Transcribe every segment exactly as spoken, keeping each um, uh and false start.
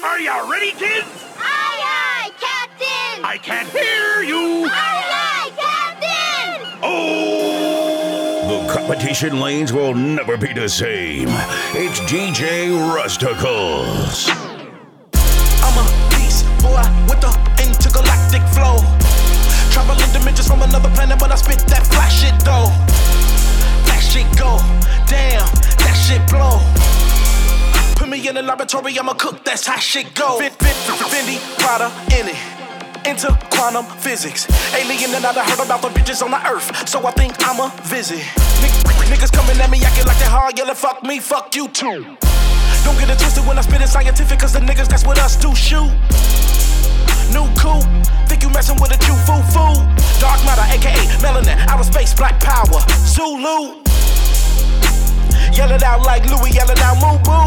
Are you ready, kids? Aye, aye, Captain! I can't hear you! Aye, aye, Captain! Oh! The competition lanes will never be the same. It's D J Rusticles. I'm a beast, boy, with the intergalactic flow. Traveling dimensions from another planet, but I spit that fly shit though. That shit go, damn, that shit blow. Put me in the laboratory, I'ma cook, that's how shit go. Fit, fit, Fendi, Prada, in it. Into quantum physics. Alien and I done heard about the bitches on the earth, so I think I'ma visit. N- niggas coming at me acting like they hard, yelling fuck me, fuck you too. Don't get it twisted when I spit it scientific, cause the niggas that's with us do shoot. New cool, think you messin' with a chew foo foo. Dark matter, aka melanin, outer space, black power, Zulu. Yell it out like Louis, yell it out moo boo.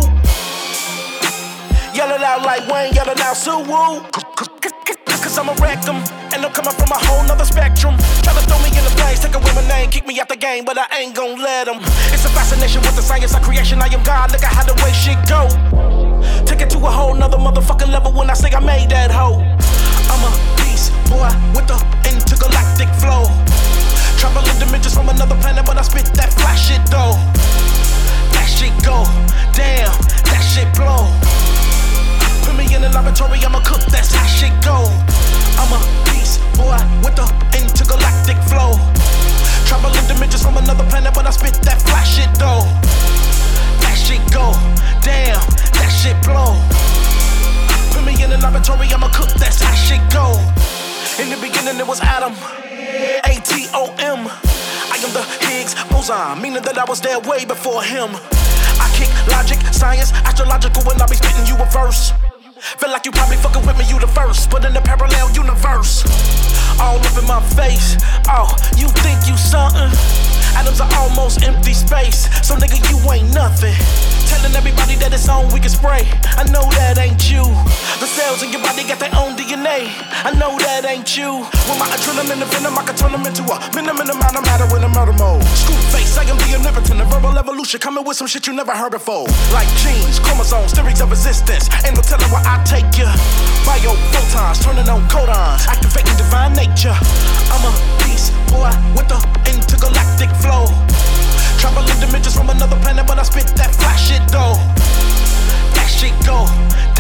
Yell it out like Wayne, yell it out Sue Woo. Cause I'ma wreck them, and I'm coming from a whole nother spectrum. Try to throw me in the flames, take away my name, kick me out the game, but I ain't gon' let them. It's a fascination with the science of creation, I am God, look at how the way shit go. Take it to a whole nother motherfucking level when I say I made that hoe. I'm a beast, boy, with the intergalactic flow. Traveling dimensions from another planet, but I spit that fly shit though. That shit go, damn, that shit blow. Put me in the laboratory, I'ma cook, that's how shit go. I'm a beast, boy, with the intergalactic flow. Traveling dimensions from another planet, but I spit that fly shit though. That shit go, damn, that shit blow. Put me in the laboratory, I'ma cook, that's how shit go. In the beginning it was Adam, A T O M. I am the Higgs boson, meaning that I was there way before him. I kick logic, science, astrological when I be spitting you a verse. Feel like you probably fucking with me, you the first, but in the parallel universe. All up in my face, oh, you think you something? Atoms are almost empty space, so nigga you ain't nothing. Telling everybody that it's on, we can spray. I know that ain't you. The cells in your body got their own D N A. I know that ain't you. With my adrenaline and venom, I can turn them into a minimum amount of matter in a murder mode. Screw face, I am the omnipotent, a verbal evolution, coming with some shit you never heard before. Like genes, chromosomes, theories of resistance. Ain't no telling where I take you. Bio photons, turning on codons, activating divine nature. I'm a beast, boy, with the intergalactic flow. Traveling dimensions from another planet, but I spit that fly shit though. That shit go,